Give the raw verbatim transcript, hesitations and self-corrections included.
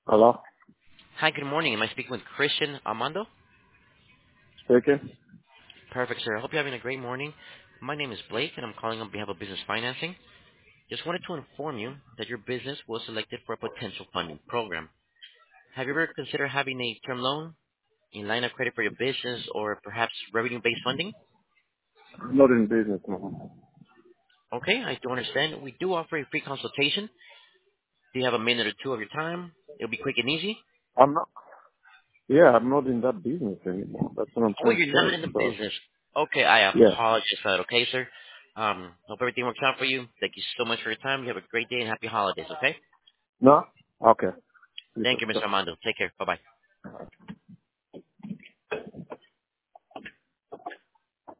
Hello? Hi, good morning. Am I speaking with Christian Armando? Speaking? Perfect, sir. I hope you're having a great morning. My name is Blake, and I'm calling on behalf of Business Financing. Just wanted to inform you that your business was selected for a potential funding program. Have you ever considered having a term loan, a line of credit for your business, or perhaps revenue-based funding? I'm not in business no. Okay, I do understand. We do offer a free consultation. Do you have a minute or two of your time? It'll be quick and easy. I'm not, yeah, I'm not in that business anymore. That's what I'm Oh, trying to you're not say. in the So, business. Okay, I yeah. apologize for that. Okay, sir. Um, hope everything works out for you. Thank you so much for your time. You have a great day and happy holidays, okay? No? Okay. You Thank too. you, Bye. mister Armando. Take care. Bye-bye.